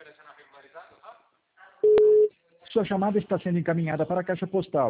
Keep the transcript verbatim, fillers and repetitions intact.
Sua chamada está sendo encaminhada para a caixa postal.